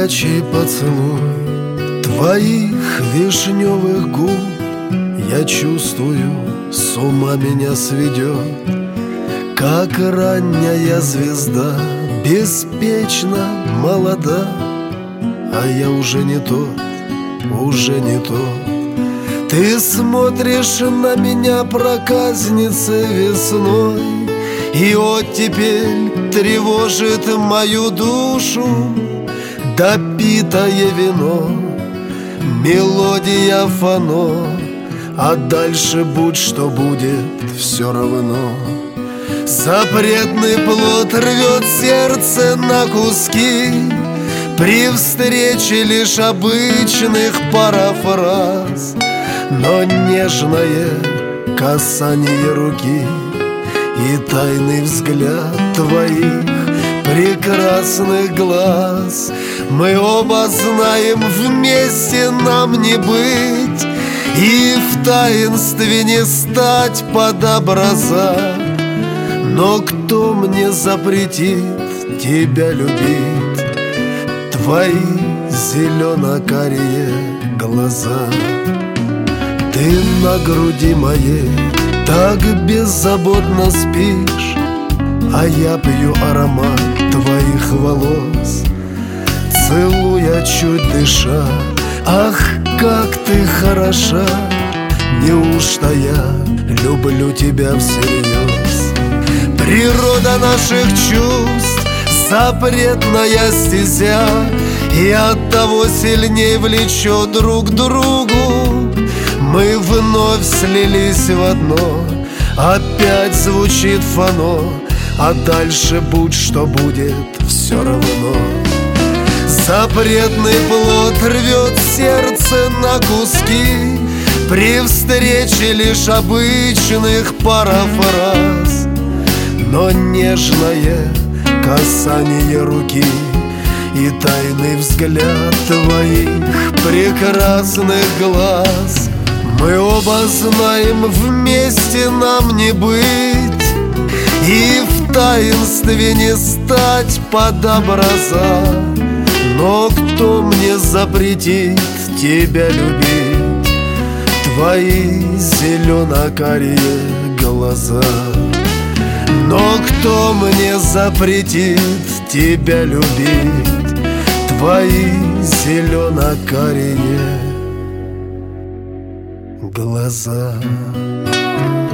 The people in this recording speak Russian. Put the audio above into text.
горячий поцелуй твоих вишневых губ, я чувствую, с ума меня сведет, как ранняя звезда, беспечно молода. А я уже не тот, уже не тот. Ты смотришь на меня, проказница, весной, и оттепель тревожит мою душу. Допитое вино, мелодия фано, а дальше будь что будет, все равно. Запретный плод рвет сердце на куски при встрече лишь обычных парафраз. Но нежное касание руки и тайный взгляд твоих прекрасных глаз, мы оба знаем, вместе нам не быть и в таинстве не стать под образа. Но кто мне запретит тебя любить? Твои зелено-карие глаза. Ты на груди моей так беззаботно спишь, а я пью аромат твоих волос, целуя, чуть дыша. Ах, как ты хороша! Неужто я люблю тебя всерьез? Природа наших чувств — запретная стезя, и оттого сильнее влечет друг к другу. Мы вновь слились в одно, опять звучит фано, а дальше будь что будет, все равно. Запретный плод рвет сердце на куски при встрече лишь обычных парафраз. Но нежное касание руки и тайный взгляд твоих прекрасных глаз, мы оба знаем, вместе нам не быть и в таинстве не стать под образа. Но кто мне запретит тебя любить? Твои зелено-карие глаза. Но кто мне запретит тебя любить? Твои зелено-карие глаза.